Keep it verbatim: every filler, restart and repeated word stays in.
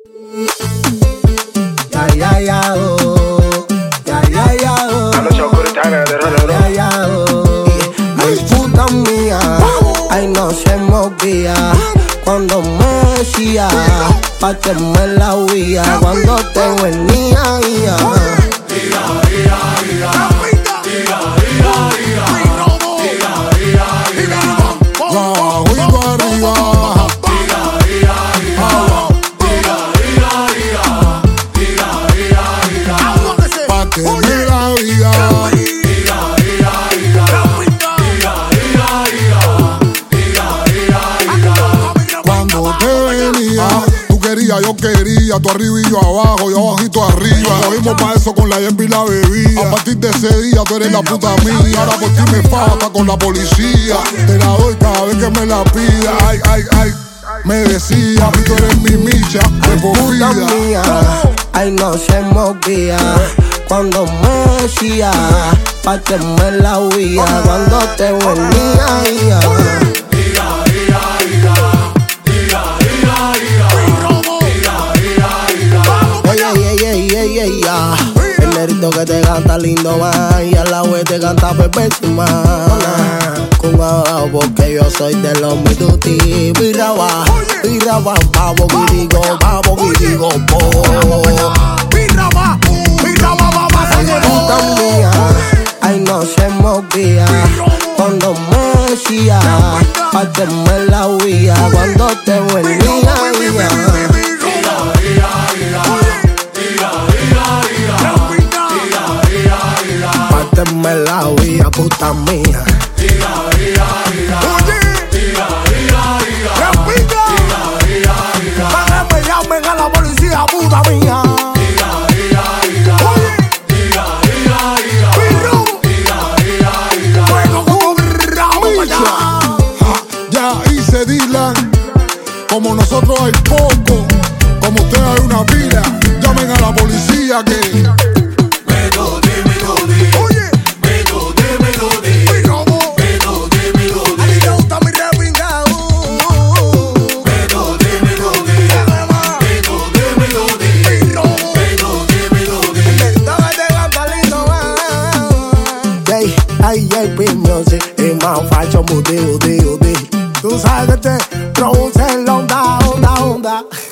Ya, ya, ya, oh. Ya, ya, ya, oh. Ya, ya, oh. Ay, puta mía. Ay, no se movía cuando me decía pa' que me la huía cuando te venía. Ia, yo quería, tú arriba y yo abajo, yo abajito arriba. Cogimos pa' eso con la hierba y la bebida. A partir de ese día tú eres la puta mía. Ahora por ti me falta con la policía. Te la doy cada vez que me la pida. Ay, ay, ay, me decía, a mí tú eres mi micha de por vida. mía. Ay, no se movía cuando me decía pa' que me la huía cuando te venía. Ia. El negrito que te canta lindo más y al lado te canta perfectísima. Con abajo porque yo soy de los mituti. Birraba, birraba, babo, guirigo, babo, guirigo, bo. Birraba, birraba, baba, puta mía. Ay, no se movía cuando me decía pa' que me la huía cuando te venía. Me la huía, puta mía. Oye, repita. Para que me llamen a la policía, puta mía. Oye, pirro. Fuego como bravo ya hice Dylan. Como nosotros hay poco, como ustedes hay una pila. Llamen a la policía que ay, ay, music y más facho, mudi, udi, udi. Tú sabes que te produce la onda, onda, onda.